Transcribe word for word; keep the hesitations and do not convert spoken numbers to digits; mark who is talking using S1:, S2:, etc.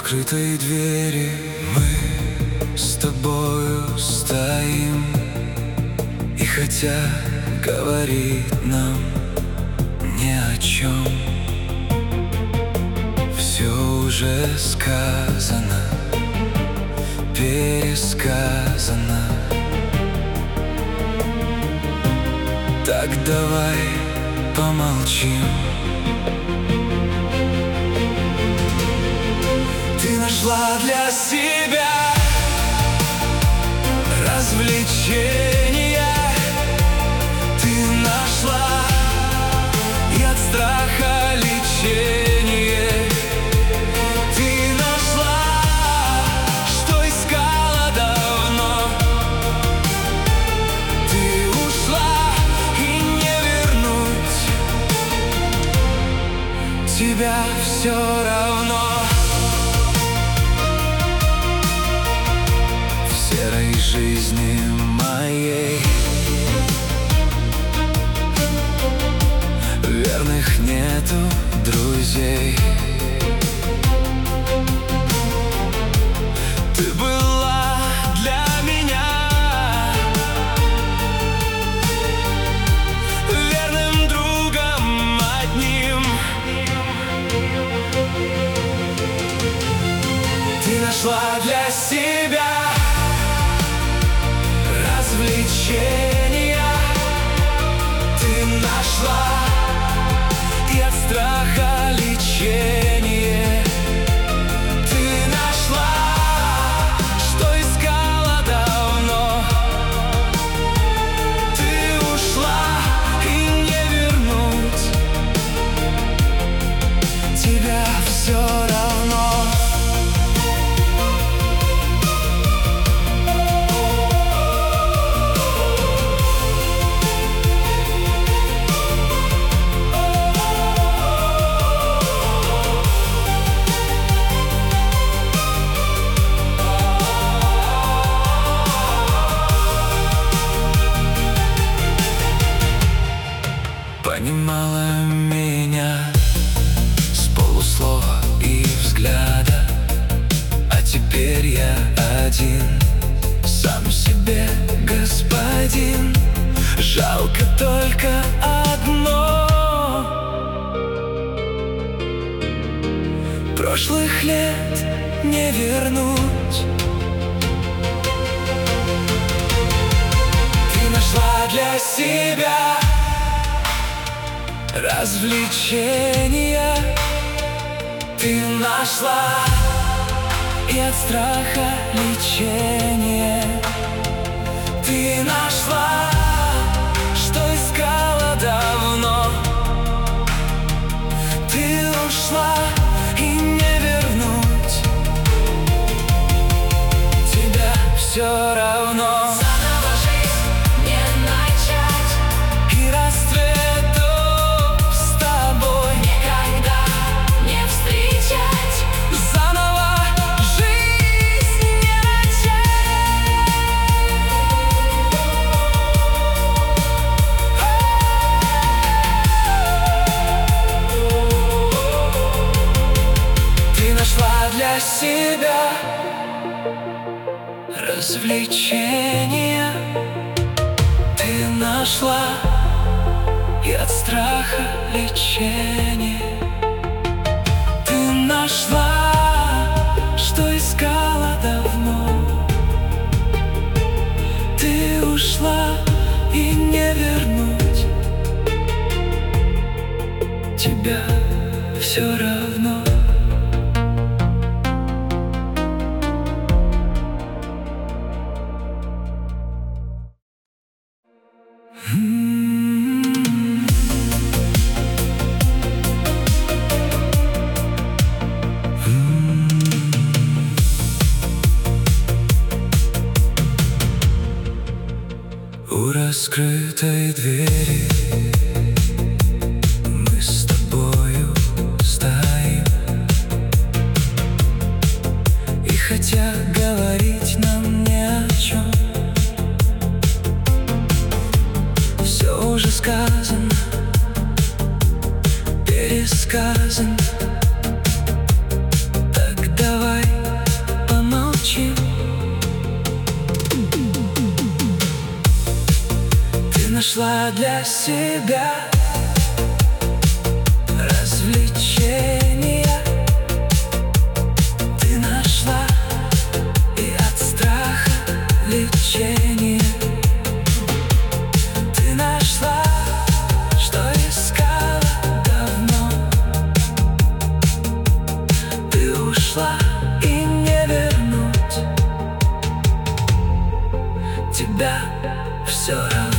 S1: раскрытой двери мы с тобою стоим. И хотя говорит нам ни о чем, все уже сказано, пересказано. Так давай помолчим. Ты нашла для себя развлечения, ты нашла и от страха лечение. Ты нашла, что искала давно. Ты ушла, и не вернуть тебя все равно. В серой жизни моей верных нету друзей. Ты была для меня верным другом одним. Ты нашла для себя развлечения, ты нашла и от страха лечение. Ты нашла, что искала давно. Ты ушла, и не вернуть тебя все равно. Понимала меня с полуслова и взгляда, а теперь я один, сам себе господин. Жалко только одно: прошлых лет не вернуть. Ты нашла для себя развлечения, ты нашла и от страха лечение. Ты нашла, что искала давно. Ты ушла, и не вернуть тебя все равно. Для себя развлечения, ты нашла и от страха лечение. Ты нашла, что искала давно. Ты ушла, и не вернуть тебя все равно. У раскрытой двери мы с тобою стоим. И хотя говорить нам не о чем, все уже сказано, пересказано. Так давай нашла для себя развлечения. Ты нашла и от страха лечение. Ты нашла, что искала давно. Ты ушла, и не вернуть тебя все равно.